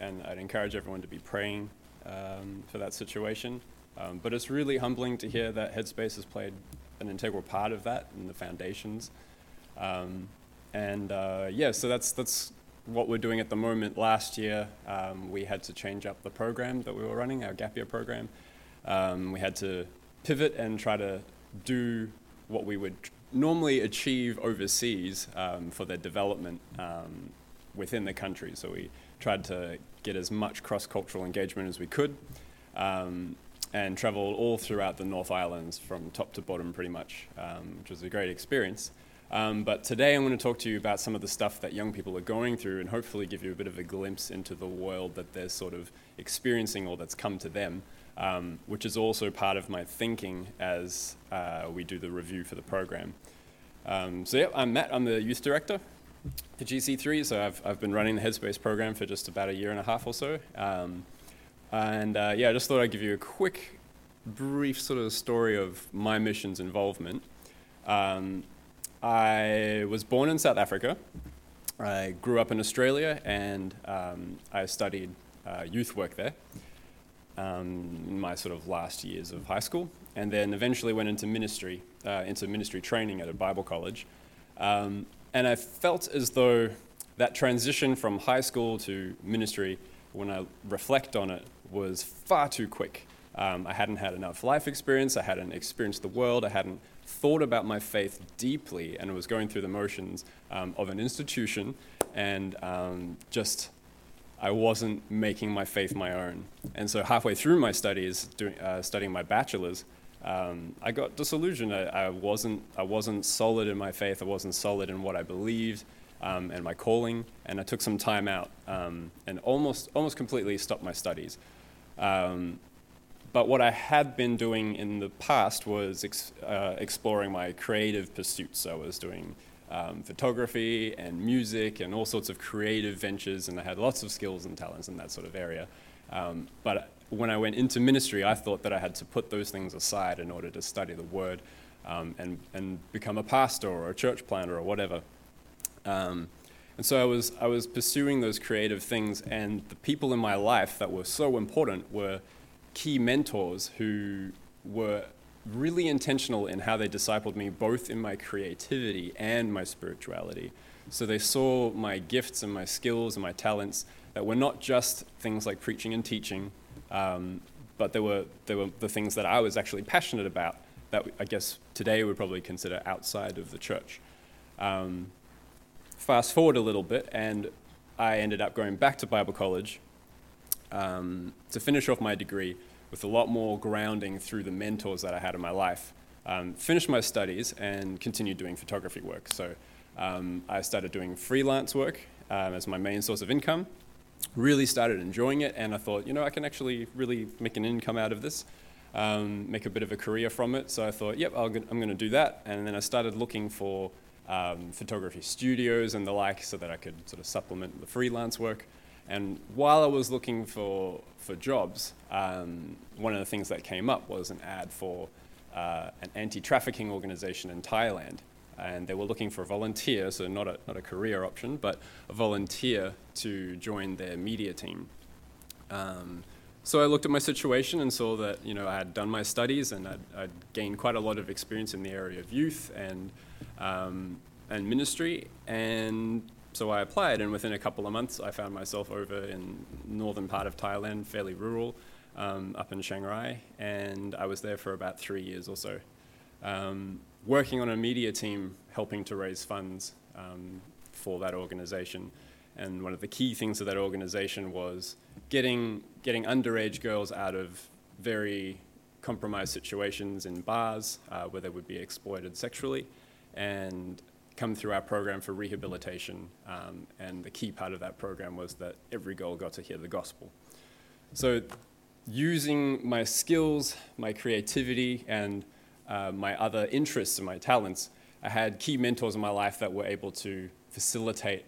and I'd encourage everyone to be praying for that situation. But it's really humbling to hear that Headspace has played an integral part of that and the foundations. So that's what we're doing at the moment. Last year, we had to change up the program that we were running, our gap year program. We had to pivot and try to do what we would normally achieve overseas for their development within the country. So we tried to get as much cross-cultural engagement as we could, and traveled all throughout the North Islands from top to bottom pretty much, which was a great experience. But today I'm going to talk to you about some of the stuff that young people are going through and hopefully give you a bit of a glimpse into the world that they're sort of experiencing or that's come to them, which is also part of my thinking as we do the review for the program. I'm Matt, I'm the youth director for GC3, so I've been running the Headspace program for just about a year and a half or so. I just thought I'd give you a quick, brief sort of story of my mission's involvement. I was born in South Africa. I grew up in Australia, and I studied youth work there in my sort of last years of high school, and then eventually went into ministry training at a Bible college. And I felt as though that transition from high school to ministry, when I reflect on it, was far too quick. I hadn't had enough life experience, I hadn't experienced the world, I hadn't thought about my faith deeply, and was going through the motions of an institution, and I wasn't making my faith my own. And so halfway through my studies, studying my bachelor's, I got disillusioned. I wasn't solid in my faith, I wasn't solid in what I believed, and my calling, and I took some time out and almost completely stopped my studies. But what I had been doing in the past was exploring my creative pursuits. So I was doing photography and music and all sorts of creative ventures, and I had lots of skills and talents in that sort of area. But when I went into ministry, I thought that I had to put those things aside in order to study the Word and become a pastor or a church planter or whatever. And so I was pursuing those creative things, and the people in my life that were so important were key mentors who were really intentional in how they discipled me, both in my creativity and my spirituality. So they saw my gifts and my skills and my talents that were not just things like preaching and teaching, but they were the things that I was actually passionate about that I guess today we'd probably consider outside of the church. Fast forward a little bit, and I ended up going back to Bible college to finish off my degree with a lot more grounding through the mentors that I had in my life. Finished my studies and continued doing photography work. So I started doing freelance work as my main source of income. Really started enjoying it, and I thought, I can actually really make an income out of this, make a bit of a career from it. So I thought, I'm going to do that. And then I started looking for photography studios and the like so that I could sort of supplement the freelance work. And while I was looking for jobs, one of the things that came up was an ad for an anti-trafficking organization in Thailand. And they were looking for a volunteer, so not a career option, but a volunteer to join their media team. So I looked at my situation and saw that I had done my studies and I'd gained quite a lot of experience in the area of youth and ministry, and so I applied, and within a couple of months I found myself over in northern part of Thailand, fairly rural, up in Chiang Rai, and I was there for about 3 years or so, working on a media team, helping to raise funds for that organization. And one of the key things of that organization was getting underage girls out of very compromised situations in bars where they would be exploited sexually, and come through our program for rehabilitation. And the key part of that program was that every girl got to hear the gospel. So using my skills, my creativity, and my other interests and my talents, I had key mentors in my life that were able to facilitate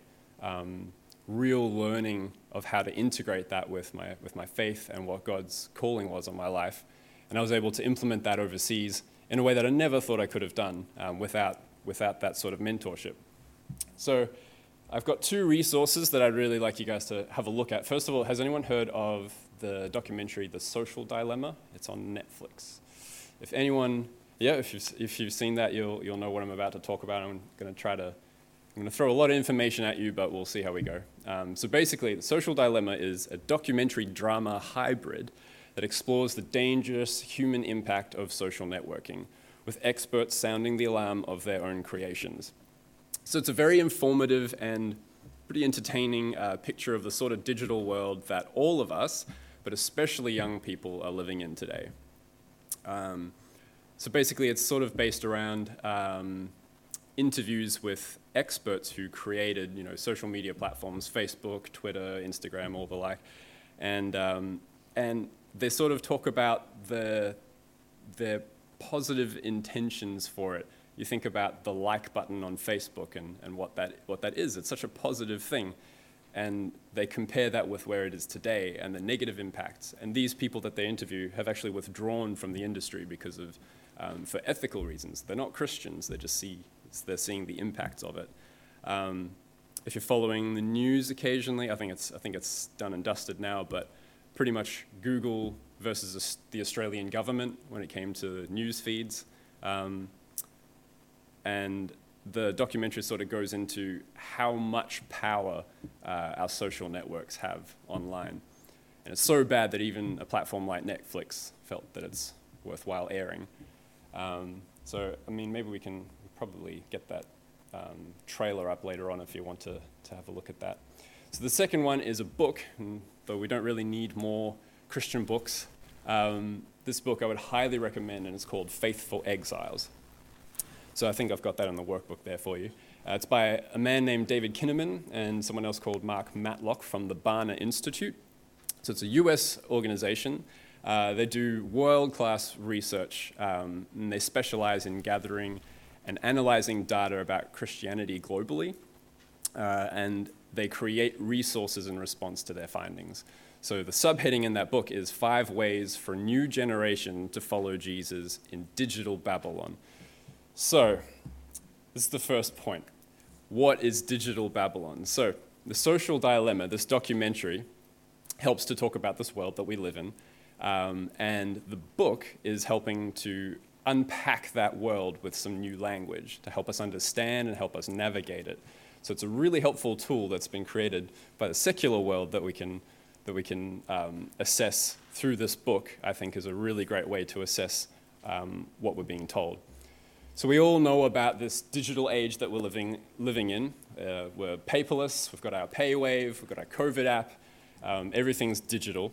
real learning of how to integrate that with my faith and what God's calling was on my life. And I was able to implement that overseas in a way that I never thought I could have done without that sort of mentorship. So I've got two resources that I'd really like you guys to have a look at. First of all, has anyone heard of the documentary The Social Dilemma? It's on Netflix. If anyone, if you've seen that, you'll know what I'm about to talk about. I'm going to throw a lot of information at you, but we'll see how we go. So basically, The Social Dilemma is a documentary drama hybrid that explores the dangerous human impact of social networking, with experts sounding the alarm of their own creations. So it's a very informative and pretty entertaining picture of the sort of digital world that all of us, but especially young people, are living in today. So basically, it's sort of based around interviews with experts who created, social media platforms, Facebook, Twitter, Instagram, all the like, and they sort of talk about their positive intentions for it. You think about the like button on Facebook and what that is. It's such a positive thing. And they compare that with where it is today and the negative impacts. And these people that they interview have actually withdrawn from the industry because of, for ethical reasons. They're not Christians. They're seeing the impacts of it. If you're following the news occasionally, I think it's done and dusted now, but pretty much Google versus the Australian government when it came to news feeds. And the documentary sort of goes into how much power our social networks have online. And it's so bad that even a platform like Netflix felt that it's worthwhile airing. Maybe we can probably get that trailer up later on if you want to have a look at that. So the second one is a book, and though we don't really need more Christian books, this book I would highly recommend, and it's called Faithful Exiles. So I think I've got that on the workbook there for you. It's by a man named David Kinnaman and someone else called Mark Matlock from the Barna Institute. So it's a US organization. They do world-class research, and they specialize in gathering and analyzing data about Christianity globally, and they create resources in response to their findings. So the subheading in that book is 5 Ways for a New Generation to Follow Jesus in Digital Babylon. So, this is the first point. What is digital Babylon? So, The Social Dilemma, this documentary, helps to talk about this world that we live in, and the book is helping to unpack that world with some new language to help us understand and help us navigate it. So it's a really helpful tool that's been created by the secular world that we can assess through this book. I think is a really great way to assess what we're being told. So we all know about this digital age that we're living in. We're paperless, we've got our PayWave, we've got our COVID app, everything's digital.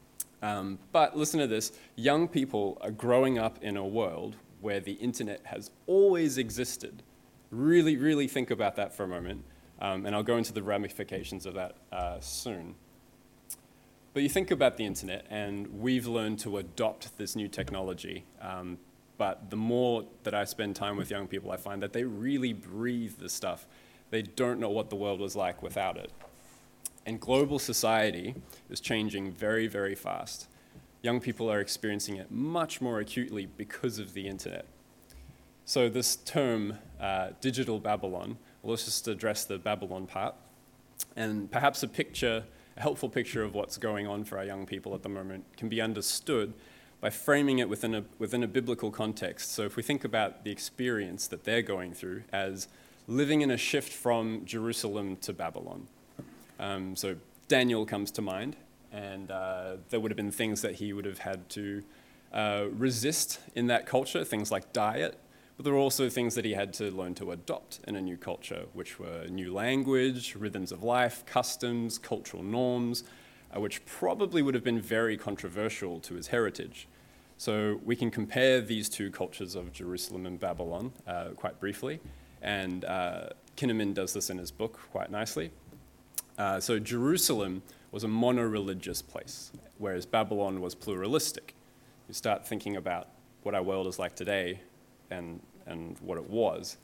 But listen to this, young people are growing up in a world where the internet has always existed. Really, really think about that for a moment, and I'll go into the ramifications of that soon. But you think about the internet, and we've learned to adopt this new technology. But the more that I spend time with young people, I find that they really breathe this stuff. They don't know what the world was like without it. And global society is changing very, very fast. Young people are experiencing it much more acutely because of the internet. So this term, digital Babylon, well, let's just address the Babylon part. And perhaps a helpful picture of what's going on for our young people at the moment can be understood by framing it within a biblical context. So if we think about the experience that they're going through as living in a shift from Jerusalem to Babylon. So Daniel comes to mind, and there would have been things that he would have had to resist in that culture, things like diet, but there were also things that he had to learn to adopt in a new culture, which were new language, rhythms of life, customs, cultural norms, which probably would have been very controversial to his heritage. So we can compare these two cultures of Jerusalem and Babylon quite briefly, and Kinnaman does this in his book quite nicely. So Jerusalem was a mono-religious place, whereas Babylon was pluralistic. You start thinking about what our world is like today and what it was.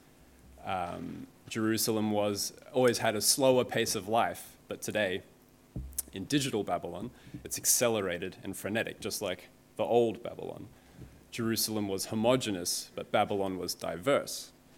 Jerusalem always had a slower pace of life, but today, in digital Babylon, it's accelerated and frenetic, just like the old Babylon. Jerusalem was homogeneous, but Babylon was diverse.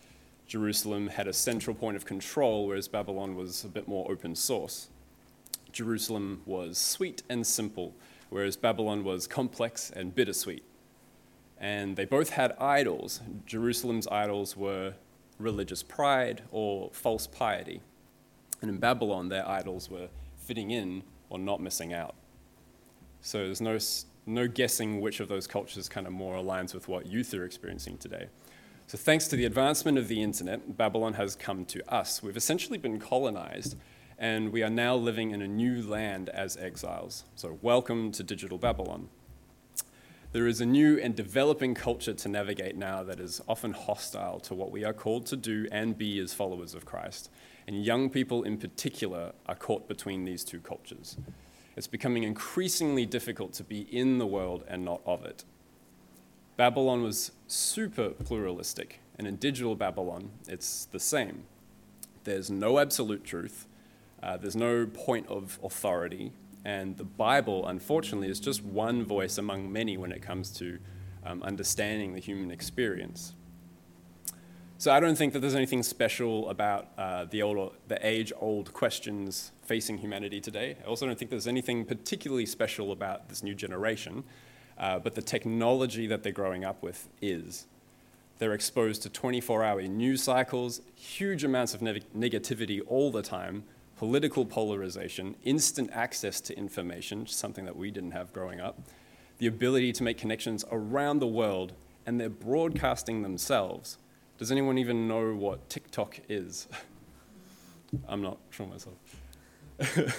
Jerusalem had a central point of control, whereas Babylon was a bit more open source. Jerusalem was sweet and simple, whereas Babylon was complex and bittersweet. And they both had idols. Jerusalem's idols were religious pride or false piety. And in Babylon, their idols were fitting in or not missing out. So there's no guessing which of those cultures kind of more aligns with what youth are experiencing today. So thanks to the advancement of the internet, Babylon has come to us. We've essentially been colonized, and we are now living in a new land as exiles. So welcome to digital Babylon. There is a new and developing culture to navigate now that is often hostile to what we are called to do and be as followers of Christ. And young people in particular are caught between these two cultures. It's becoming increasingly difficult to be in the world and not of it. Babylon was super pluralistic, and in digital Babylon, it's the same. There's no absolute truth, there's no point of authority, and the Bible, unfortunately, is just one voice among many when it comes to understanding the human experience. So I don't think that there's anything special about the age-old questions facing humanity today. I also don't think there's anything particularly special about this new generation, but the technology that they're growing up with is. They're exposed to 24-hour news cycles, huge amounts of negativity all the time, political polarization, instant access to information, something that we didn't have growing up, the ability to make connections around the world, and they're broadcasting themselves. Does anyone even know what TikTok is? I'm not sure myself.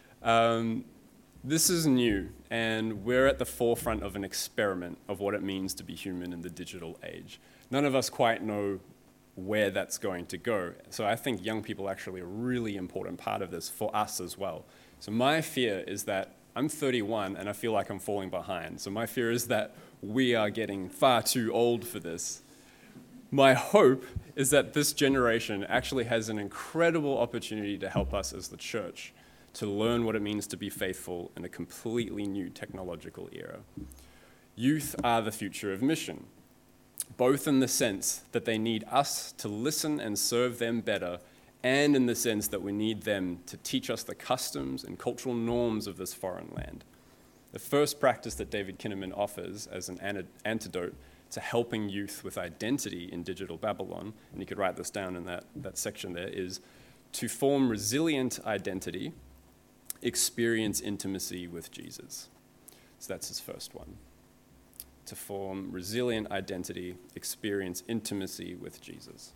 This is new, and we're at the forefront of an experiment of what it means to be human in the digital age. None of us quite know where that's going to go. So I think young people are actually a really important part of this for us as well. So my fear is that I'm 31 and I feel like I'm falling behind. So my fear is that we are getting far too old for this. My hope is that this generation actually has an incredible opportunity to help us as the church to learn what it means to be faithful in a completely new technological era. Youth are the future of mission, both in the sense that they need us to listen and serve them better, and in the sense that we need them to teach us the customs and cultural norms of this foreign land. The first practice that David Kinnaman offers as an antidote to helping youth with identity in digital Babylon, and you could write this down in that section there, is to form resilient identity, experience intimacy with Jesus. So that's his first one. To form resilient identity, experience intimacy with Jesus.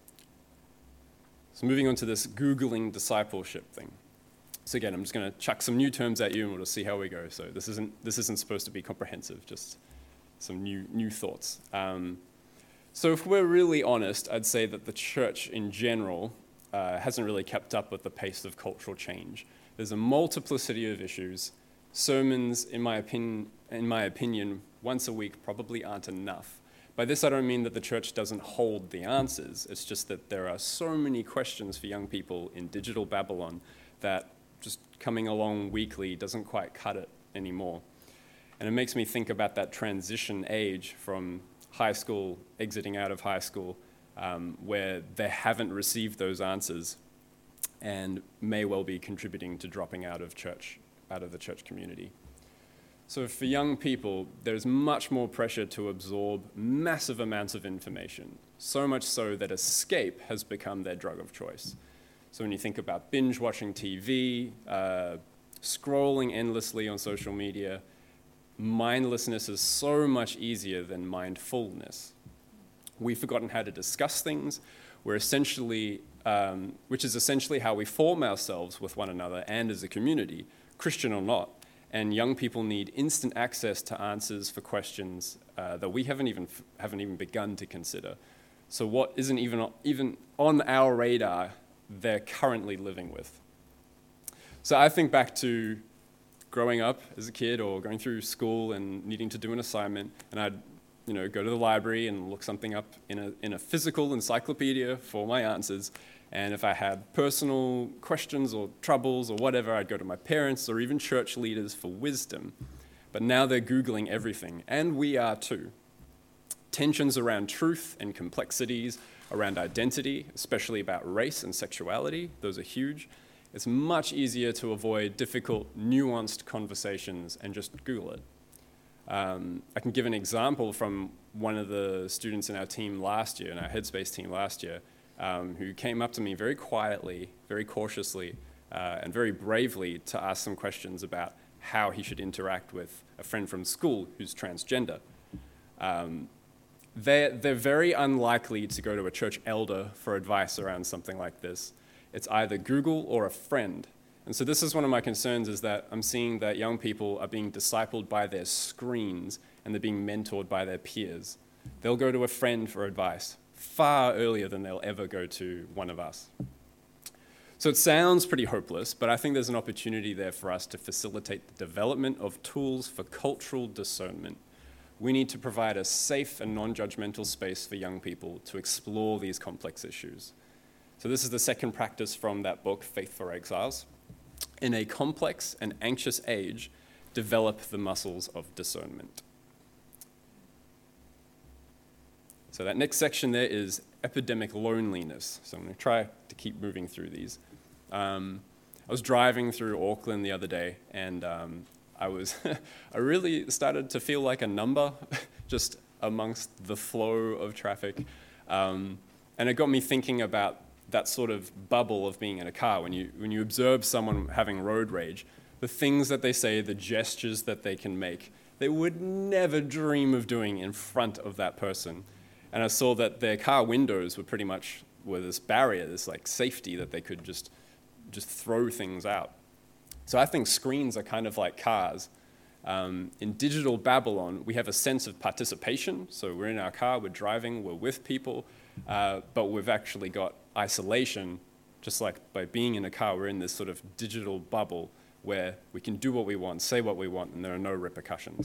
So moving on to this Googling discipleship thing. So again, I'm just going to chuck some new terms at you and we'll just see how we go. So this isn't supposed to be comprehensive, just some new thoughts. So if we're really honest, I'd say that the church in general hasn't really kept up with the pace of cultural change. There's a multiplicity of issues. Sermons, in my opinion, once a week probably aren't enough. By this, I don't mean that the church doesn't hold the answers. It's just that there are so many questions for young people in digital Babylon that just coming along weekly doesn't quite cut it anymore. And it makes me think about that transition age from high school, exiting out of high school, where they haven't received those answers and may well be contributing to dropping out of the church community. So for young people, there's much more pressure to absorb massive amounts of information, so much so that escape has become their drug of choice. So when you think about binge watching TV, scrolling endlessly on social media, mindlessness is so much easier than mindfulness. We've forgotten how to discuss things. We're essentially, which is essentially how we form ourselves with one another and as a community, Christian or not. And young people need instant access to answers for questions that we haven't even begun to consider. So what isn't even on our radar, they're currently living with. So I think back to growing up as a kid or going through school and needing to do an assignment, and I'd go to the library and look something up in a physical encyclopedia for my answers. And if I had personal questions or troubles or whatever, I'd go to my parents or even church leaders for wisdom. But now they're Googling everything, and we are too. Tensions around truth and complexities around identity, especially about race and sexuality. Those are huge. It's much easier to avoid difficult, nuanced conversations and just Google it. I can give an example from one of the students in our team last year, in our Headspace team last year, who came up to me very quietly, very cautiously, and very bravely to ask some questions about how he should interact with a friend from school who's transgender. They're very unlikely to go to a church elder for advice around something like this. It's either Google or a friend. And so this is one of my concerns, is that I'm seeing that young people are being discipled by their screens and they're being mentored by their peers. They'll go to a friend for advice far earlier than they'll ever go to one of us. So it sounds pretty hopeless, but I think there's an opportunity there for us to facilitate the development of tools for cultural discernment. We need to provide a safe and non-judgmental space for young people to explore these complex issues. So this is the second practice from that book, Faith for Exiles. In a complex and anxious age, develop the muscles of discernment. So that next section there is epidemic loneliness. So I'm going to try to keep moving through these. I was driving through Auckland the other day, and I really started to feel like a number just amongst the flow of traffic. And it got me thinking about that sort of bubble of being in a car. When you observe someone having road rage, the things that they say, the gestures that they can make, they would never dream of doing in front of that person. And I saw that their car windows were this barrier, this like safety that they could just throw things out. So I think screens are kind of like cars. In digital Babylon, we have a sense of participation. So we're in our car, we're driving, we're with people, but we've actually got isolation. Just like by being in a car, we're in this sort of digital bubble where we can do what we want, say what we want, and there are no repercussions.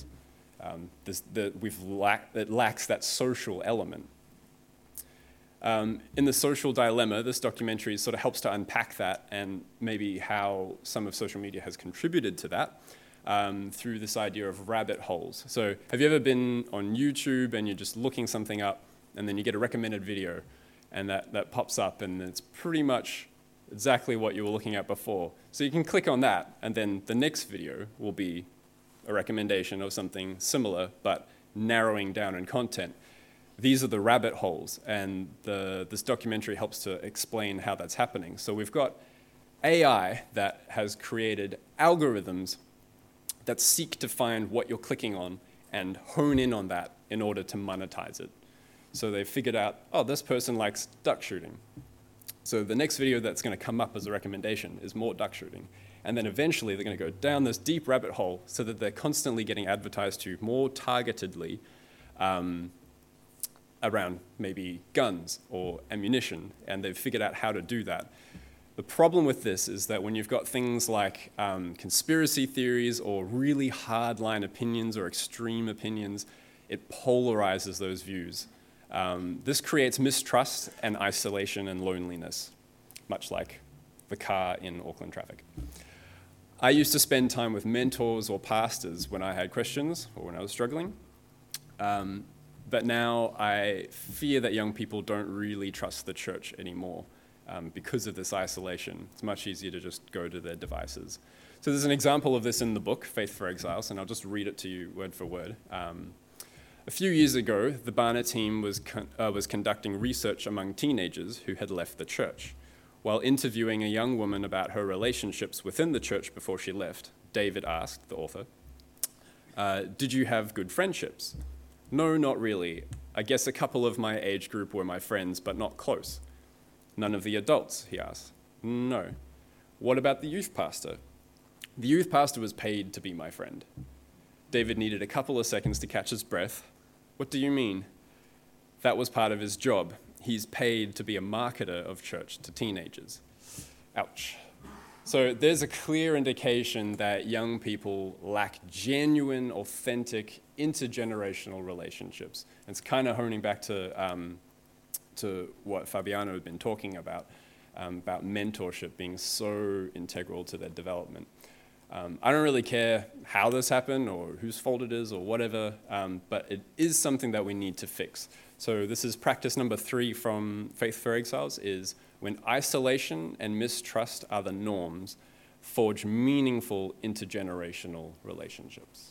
It lacks that social element. In The Social Dilemma, this documentary sort of helps to unpack that and maybe how some of social media has contributed to that through this idea of rabbit holes. So have you ever been on YouTube and you're just looking something up and then you get a recommended video and that pops up and it's pretty much exactly what you were looking at before. So you can click on that and then the next video will be a recommendation of something similar but narrowing down in content. These are the rabbit holes, and this documentary helps to explain how that's happening. So we've got AI that has created algorithms that seek to find what you're clicking on and hone in on that in order to monetize it. So they've figured out, oh, this person likes duck shooting. So the next video that's going to come up as a recommendation is more duck shooting. And then eventually they're going to go down this deep rabbit hole so that they're constantly getting advertised to more targetedly around maybe guns or ammunition, and they've figured out how to do that. The problem with this is that when you've got things like conspiracy theories or really hardline opinions or extreme opinions, it polarizes those views. This creates mistrust and isolation and loneliness, much like the car in Auckland traffic. I used to spend time with mentors or pastors when I had questions or when I was struggling. But now I fear that young people don't really trust the church anymore because of this isolation. It's much easier to just go to their devices. So there's an example of this in the book, Faith for Exiles, and I'll just read it to you word for word. A few years ago, the Barna team was conducting research among teenagers who had left the church. While interviewing a young woman about her relationships within the church before she left, David asked, the author, did you have good friendships? No, not really. I guess a couple of my age group were my friends, but not close. None of the adults, he asked. No. What about the youth pastor? The youth pastor was paid to be my friend. David needed a couple of seconds to catch his breath. What do you mean? That was part of his job. He's paid to be a marketer of church to teenagers. Ouch. So there's a clear indication that young people lack genuine, authentic, intergenerational relationships. It's kind of honing back to what Fabiano had been talking about mentorship being so integral to their development. I don't really care how this happened or whose fault it is or whatever, but it is something that we need to fix. So this is practice number 3 from Faith for Exiles, is when isolation and mistrust are the norms, forge meaningful intergenerational relationships.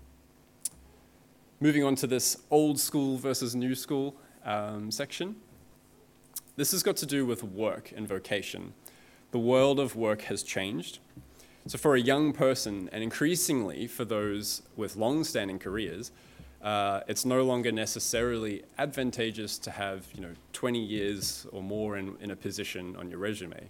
Moving on to this old school versus new school section. This has got to do with work and vocation. The world of work has changed. So for a young person, and increasingly for those with long-standing careers, it's no longer necessarily advantageous to have 20 years or more in a position on your resume.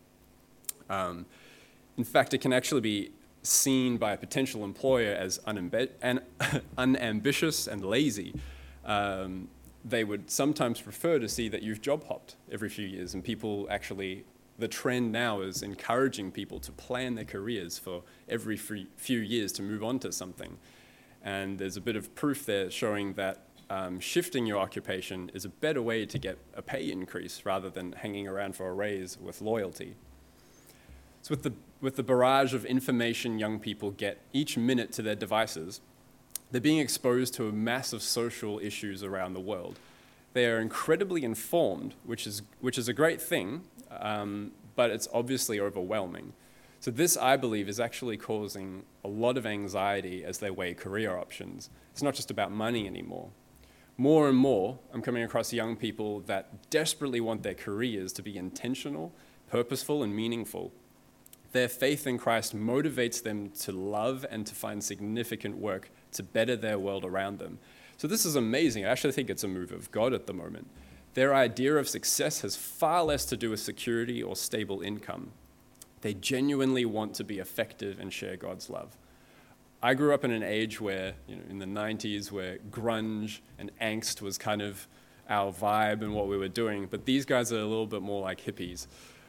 In fact, it can actually be seen by a potential employer as unambitious and lazy. They would sometimes prefer to see that you've job hopped every few years, and the trend now is encouraging people to plan their careers for every few years to move on to something. And there's a bit of proof there showing that shifting your occupation is a better way to get a pay increase rather than hanging around for a raise with loyalty. So with the barrage of information young people get each minute to their devices, they're being exposed to a mass of social issues around the world. They are incredibly informed, which is a great thing, but it's obviously overwhelming. So this, I believe, is actually causing a lot of anxiety as they weigh career options. It's not just about money anymore. More and more, I'm coming across young people that desperately want their careers to be intentional, purposeful, and meaningful. Their faith in Christ motivates them to love and to find significant work to better their world around them. So this is amazing. I actually think it's a move of God at the moment. Their idea of success has far less to do with security or stable income. They genuinely want to be effective and share God's love. I grew up in an age where, in the 90s, where grunge and angst was kind of our vibe and what we were doing, but these guys are a little bit more like hippies.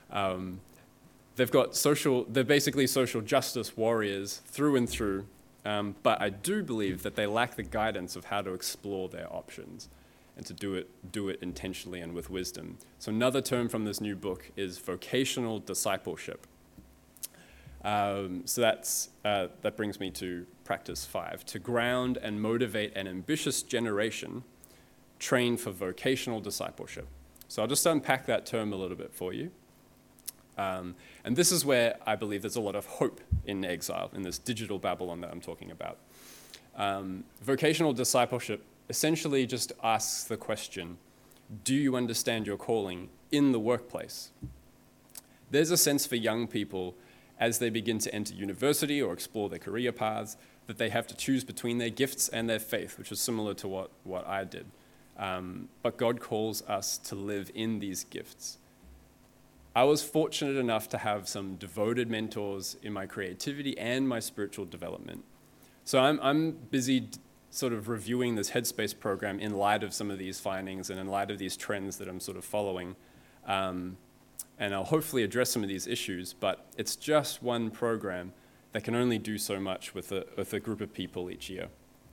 They're basically social justice warriors through and through, but I do believe that they lack the guidance of how to explore their options and to do it intentionally and with wisdom. So another term from this new book is vocational discipleship. So that brings me to practice 5, to ground and motivate an ambitious generation trained for vocational discipleship. So I'll just unpack that term a little bit for you. And this is where I believe there's a lot of hope in exile, in this digital Babylon that I'm talking about. Vocational discipleship essentially just asks the question, do you understand your calling in the workplace? There's a sense for young people as they begin to enter university or explore their career paths that they have to choose between their gifts and their faith, which is similar to what I did. But God calls us to live in these gifts. I was fortunate enough to have some devoted mentors in my creativity and my spiritual development. So I'm busy sort of reviewing this Headspace program in light of some of these findings and in light of these trends that I'm sort of following. And I'll hopefully address some of these issues, but it's just one program that can only do so much with a group of people each year.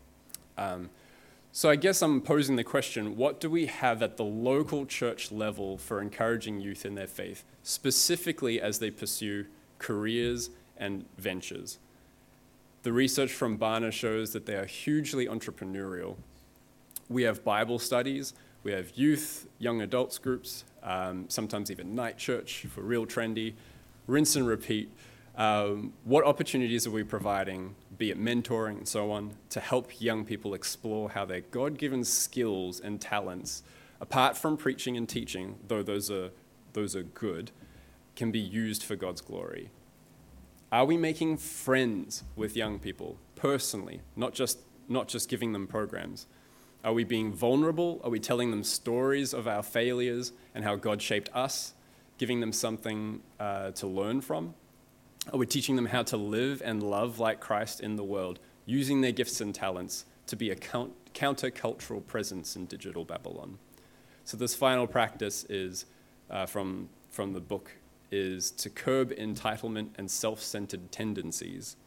So I guess I'm posing the question, what do we have at the local church level for encouraging youth in their faith, specifically as they pursue careers and ventures? The research from Barna shows that they are hugely entrepreneurial. We have Bible studies, we have youth, young adults groups, sometimes even night church for real trendy, rinse and repeat. What opportunities are we providing, be it mentoring and so on, to help young people explore how their God-given skills and talents, apart from preaching and teaching, though those are good, can be used for God's glory? Are we making friends with young people personally, not just giving them programs? Are we being vulnerable? Are we telling them stories of our failures and how God shaped us, giving them something to learn from? Are we teaching them how to live and love like Christ in the world, using their gifts and talents to be a countercultural presence in digital Babylon? So this final practice is from the book is to curb entitlement and self-centered tendencies,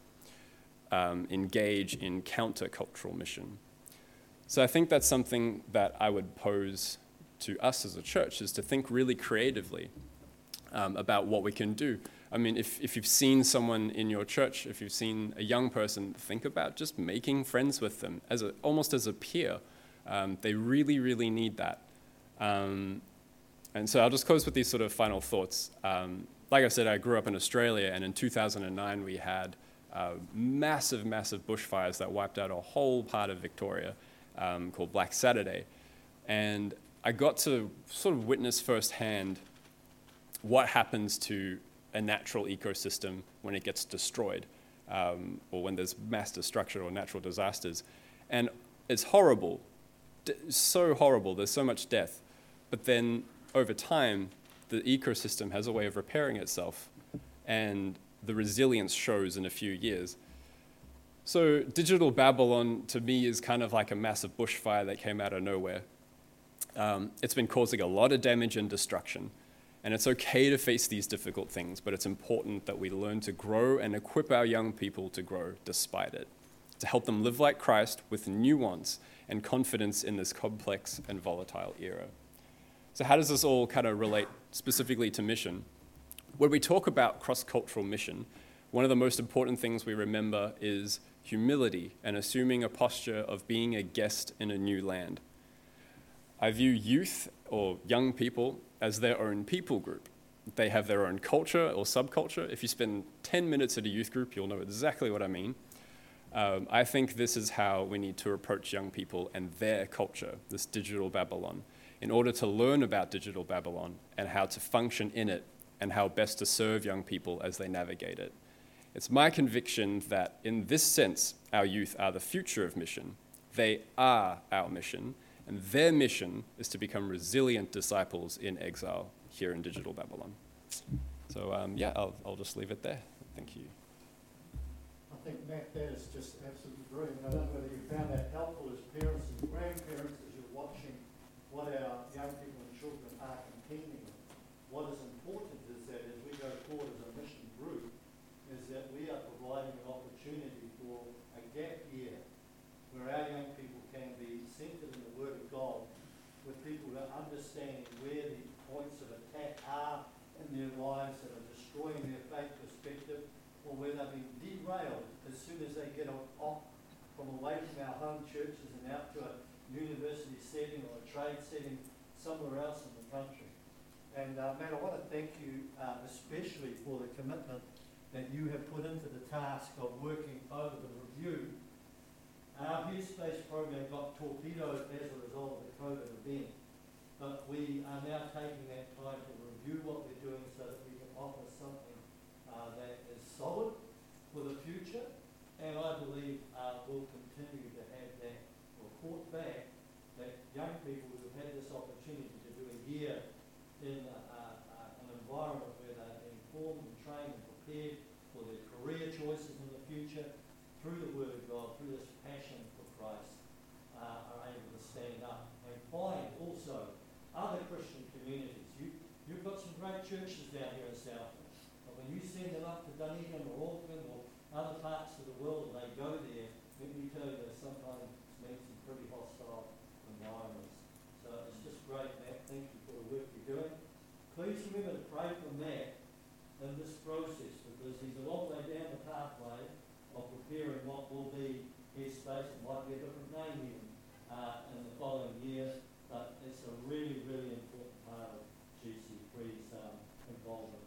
engage in countercultural mission. So I think that's something that I would pose to us as a church, is to think really creatively about what we can do. I mean, if you've seen someone in your church, if you've seen a young person, think about just making friends with them almost as a peer. They really, really need that. And so I'll just close with these sort of final thoughts. Like I said, I grew up in Australia, and in 2009 we had massive, massive bushfires that wiped out a whole part of Victoria called Black Saturday. And I got to sort of witness firsthand what happens to a natural ecosystem when it gets destroyed, or when there's mass destruction or natural disasters. And it's horrible, so horrible, there's so much death. But then over time, the ecosystem has a way of repairing itself, and the resilience shows in a few years. So Digital Babylon, to me, is kind of like a massive bushfire that came out of nowhere. It's been causing a lot of damage and destruction, and it's okay to face these difficult things, but it's important that we learn to grow and equip our young people to grow despite it, to help them live like Christ with nuance and confidence in this complex and volatile era. So how does this all kind of relate specifically to mission? When we talk about cross-cultural mission, one of the most important things we remember is humility and assuming a posture of being a guest in a new land. I view youth or young people as their own people group. They have their own culture or subculture. If you spend 10 minutes at a youth group, you'll know exactly what I mean. I think this is how we need to approach young people and their culture, this digital Babylon, in order to learn about digital Babylon and how to function in it and how best to serve young people as they navigate it. It's my conviction that in this sense, our youth are the future of mission. They are our mission, and their mission is to become resilient disciples in exile here in digital Babylon. So I'll just leave it there. Thank you. I think, Matt, that is just absolutely brilliant. I don't know whether you found that helpful as parents and grandparents as you're watching what our young people and children are contending with. What is important is that as we go forward as a mission group, is that we are providing an opportunity for a gap year where our young people can be centered in the Word of God, with people that are understanding where the points of attack are in their lives that are destroying their faith perspective, or where they're being derailed as soon as they get off from away from our home churches and out to a university setting or a trade setting somewhere else in the country. And Matt, I want to thank you especially for the commitment that you have put into the task of working over the review. Our Headspace program got torpedoed as a result of the COVID event, but we are now taking that time to review what we're doing so that we can offer something that is solid for the future, and I believe we'll continue to have that report back that young people who have had this opportunity to do a year in an environment where they're informed and trained and prepared for their career choices in the future through the Word of God, through this passion for Christ, are able to stand up and find also other Christian communities. You've got some great churches down here in Southland, but when you send them up to Dunedin or Auckland or other parts of the world and they go there, let me tell you, they sometimes meet some pretty hostile environments. So it's just great, Matt. Thank you for the work you're doing. Please remember to pray for Matt in this process, because he's a long way down the pathway of preparing what will be Headspace. It might be a different name even in the following year, but it's a really, really important part of GC3's involvement.